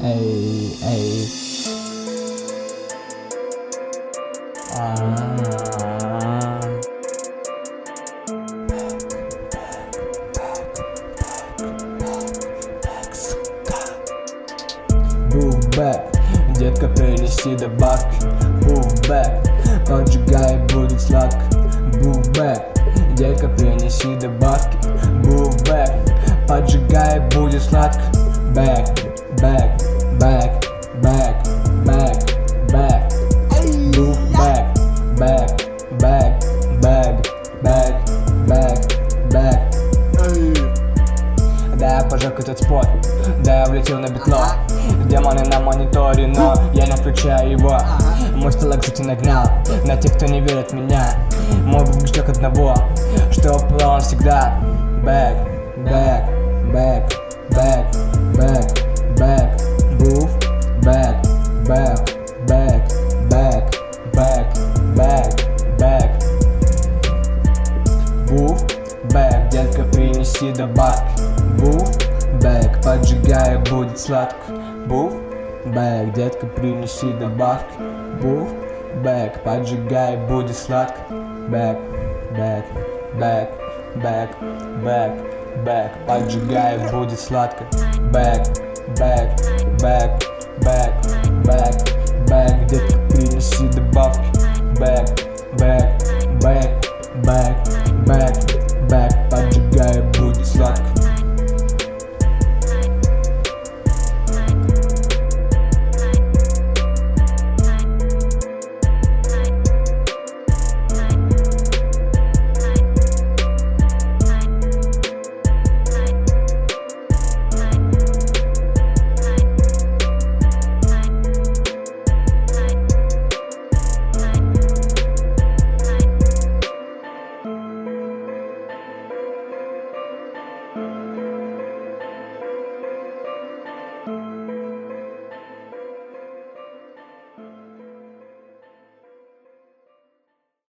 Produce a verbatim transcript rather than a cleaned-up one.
эй, эй. А-а-а. Move back, детка, принеси добавки. Move back, поджигай, будет сладко. Move back, детка, принеси добавки. Move back, поджигай, будет сладко. Back, back, back, back, back, back. Move back, back, back, back, back, back, back. Да, я пожег этот спот, да, я влетел на битло. Демоны на мониторе, но я не включаю его. Мой столик жути нагнал на тех, кто не верит в меня. Мой бог ждет одного, что план всегда. Back, back, back, back, back, back. Move, back, back, back, back, back, back, back. Move, back, детка, принеси добавки. Move, back, поджигай, будет сладко. Move, back, детка, принеси добавки. Move, back, поджигай, будет сладко. Back, back, back, back, back, back, поджигай, будет сладко. Back, back, back, back, back, back, детка, принеси добавки. Back, back, back.